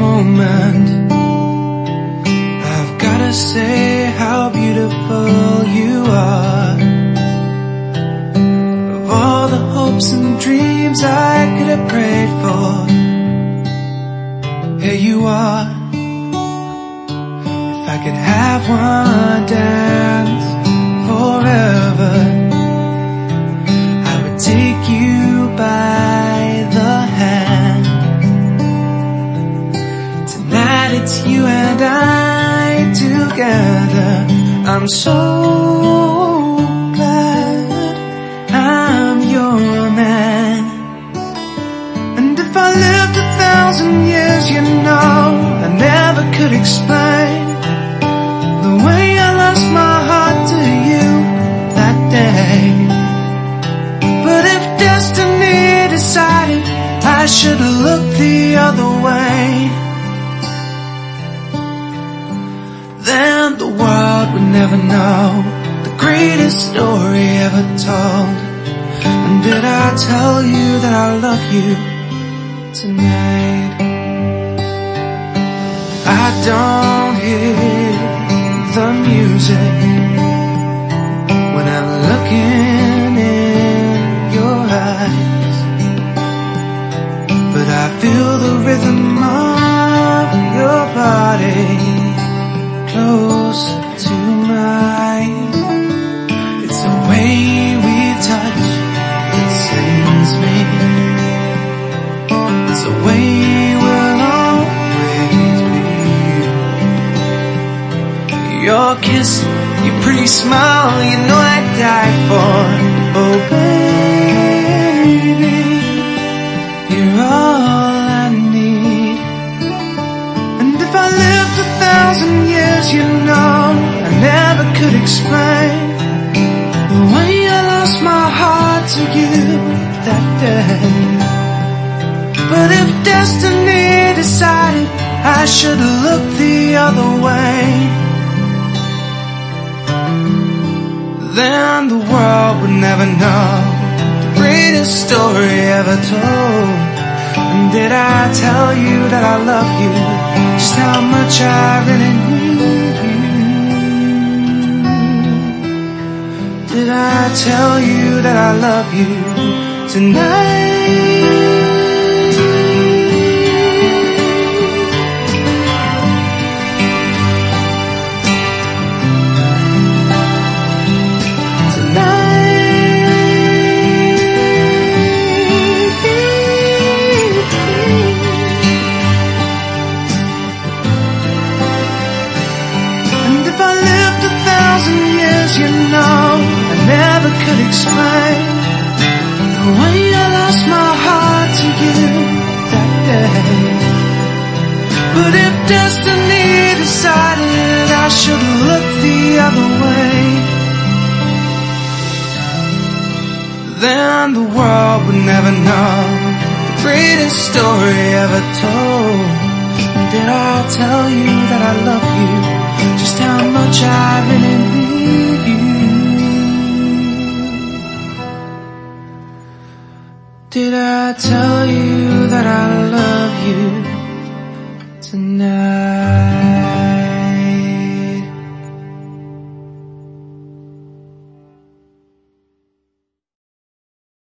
moment. I've gotta say how beautiful you are. Of all the hopes and dreams I could have prayed for, here you are. If I could have one dance forever, I would take you by the hand. Tonight it's you and I together. I'm so glad I'm your man. And if I lived 1,000 years, you know, I never could explain the way I lost my heart to you that day. But if destiny decided I should have looked the other way, then the world would never know the greatest story ever told. And did I tell you that I love you tonight? I don't hear the music when I'm looking in your eyes, but I feel the rhythm of your body close to mine. It's the way we touch that sends me. It's the way we'll always be. Your kiss, your pretty smile, you know I'd die for. Oh baby, you're all I need. And if I lived 1,000 years, you know, I never could explain the way I lost my heart to you that day. But if destiny decided I should have looked the other way, then the world would never know the greatest story ever told. And did I tell you that I love you, just how much I really need you? Did I tell you that I love you tonight? You know, I never could explain the way I lost my heart to you that day. But if destiny decided I should look the other way, then the world would never know the greatest story ever told. And did I tell you that I love you, just how much I really need you? Did I tell you that I love you tonight?